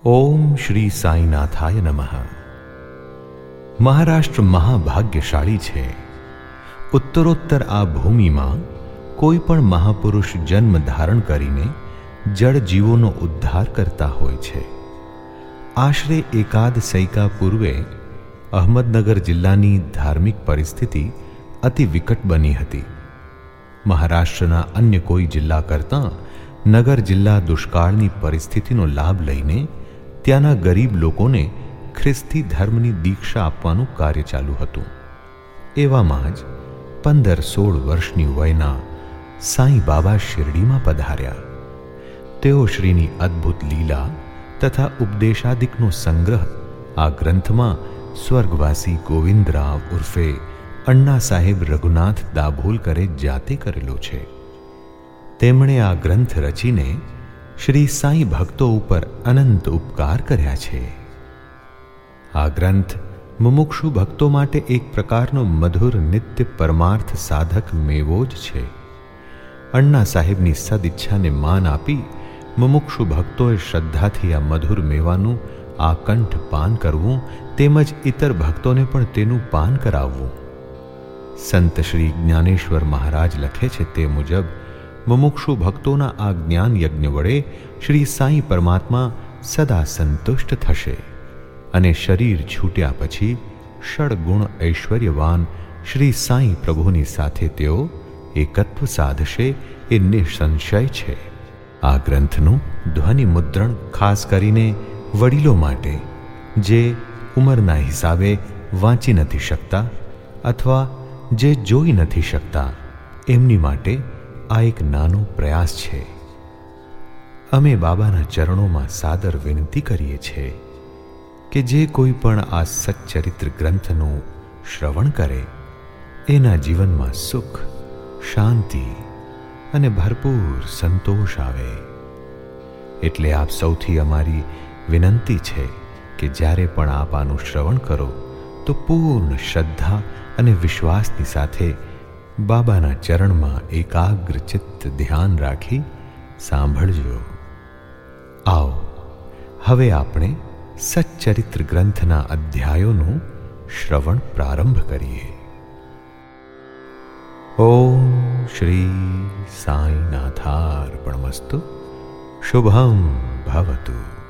ઓમ શ્રી સાંઈનાથાય નમઃ. મહારાષ્ટ્ર મહાભાગ્યશાળી છે. ઉત્તરોત્તર આ ભૂમિમાં કોઈ પણ મહાપુરુષ જન્મ ધારણ કરીને જળ જીવોનો ઉદ્ધાર કરતા હોય છે. આશરે એકાદ સૈકા પૂર્વે અહમદનગર જિલ્લાની ધાર્મિક પરિસ્થિતિ અતિ વિકટ બની હતી. મહારાષ્ટ્રના અન્ય કોઈ જિલ્લા કરતાં નગર જિલ્લા દુષ્કાળની પરિસ્થિતિનો લાભ લઈને ત્યાંના ગરીબ લોકોને ખ્રિસ્તી ધર્મની દીક્ષા આપવાનું કાર્ય ચાલુ હતું. એવામાં જ 15-16 વર્ષની વયના સાંઈ બાબા શિરડીમાં પધાર્યા. તેઓ શ્રીની અદ્ભુત લીલા તથા ઉપદેશાદિકનો સંગ્રહ આ ગ્રંથમાં સ્વર્ગવાસી ગોવિંદરાવ ઉર્ફે અણ્ણા સાહેબ રઘુનાથ દાભોલકરે જાતે કરેલો છે. તેમણે આ ગ્રંથ રચીને શ્રી સાંઈ ભક્તો ઉપર અનંત ઉપકાર કર્યા છે. આ ગ્રંથ મુમુક્ષુ ભક્તો માટે એક પ્રકારનો મધુર નિત્ય પરમાર્થ સાધક મેવો જ છે. અણ્ણા સાહેબની સદઈચ્છાને માન આપી મુમુક્ષુ ભક્તોએ શ્રદ્ધાથી આ મધુર મેવાનું આકંઠ પાન કરવું તેમજ ઇતર ભક્તોને પણ તેનું પાન કરાવવું. સંત શ્રી જ્ઞાનેશ્વર મહારાજ લખે છે તે મુજબ મુમુક્ષુ ભક્તોના આ જ્ઞાન યજ્ઞ વડે શ્રી સાંઈ પરમાત્મા સદા સંતુષ્ટ થશે અને શરીર છૂટ્યા પછી ષડગુણ ઐશ્વર્યવાન શ્રી સાંઈ પ્રભુની સાથે તેઓ એકત્વ સાધશે એ નિસંશય છે. આ ગ્રંથનું ધ્વનિ મુદ્રણ ખાસ કરીને વડીલો માટે જે ઉંમરના હિસાબે વાંચી નથી શકતા અથવા જે જોઈ નથી શકતા એમની માટે આ એક નાનો પ્રયાસ છે. અમે બાબાના ચરણોમાં સાદર વિનંતી કરીએ છીએ કે જે કોઈ પણ આ સચ્ચરિત્ર ગ્રંથનું શ્રવણ કરે એના જીવનમાં સુખ, શાંતિ અને ભરપૂર સંતોષ આવે. એટલે આપ સૌથી અમારી વિનંતી છે કે જ્યારે પણ આપ આનું શ્રવણ કરો તો પૂર્ણ શ્રદ્ધા અને વિશ્વાસની સાથે બાબાના ચરણમાં એકાગ્ર ચિત્ત ધ્યાન રાખી સાંભળજો. આવો હવે આપણે સચ્ચરિત્ર ગ્રંથના અધ્યાયોનું શ્રવણ પ્રારંભ કરીએ. ઓમ શ્રી સાંઈનાથાર્પણમસ્તુ. શુભમ ભવતુ.